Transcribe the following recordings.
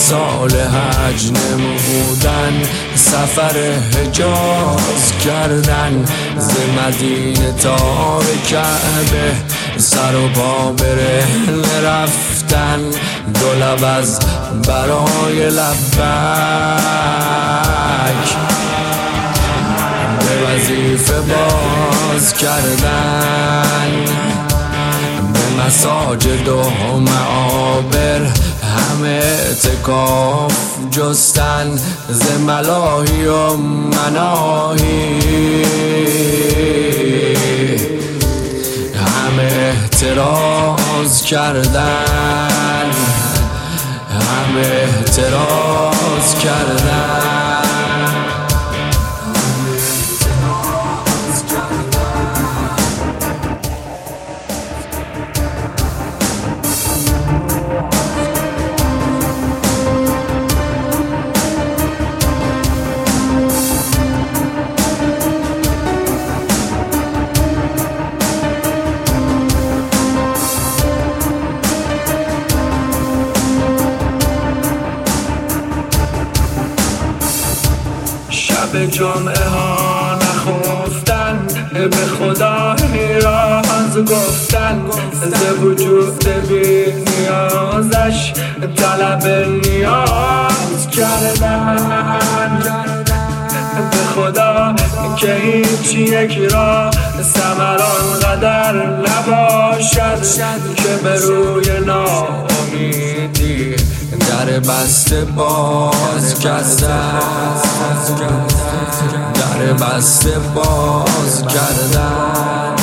سال حج نمودن، سفر حجاز کردن، ز مدینه تا به کعبه سر و پا به رحله رفتن، دو لب از برای لبک به وظیفه باز کردن، به مساجد و معابر همه اعتکاف جستن، ز ملاهی و مناهی همه احتراز کردن، همه احتراز کردن. به جمعه ها نخفتن، به خدا راز گفتن، ز وجود بی نیازش طلب نیاز کردن، به خدا که هیچ یک را ثمر آنقدر نباشد که به روی ناامیدی در بسته باز کردن، در بسته باز کردن.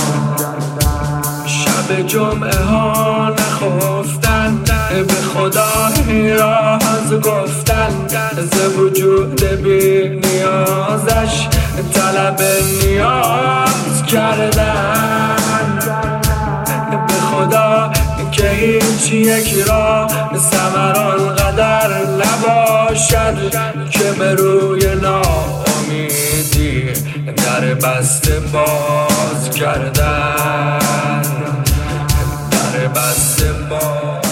شب جمعه ها نخفتن، به خدا راز گفتن، ز وجود بی نیازش طلب نیاز کردن، به خدا که هیچ یک را ثمر آنقدر نباشد که به روی ناامیدی در بسته باز کردن، در بسته باز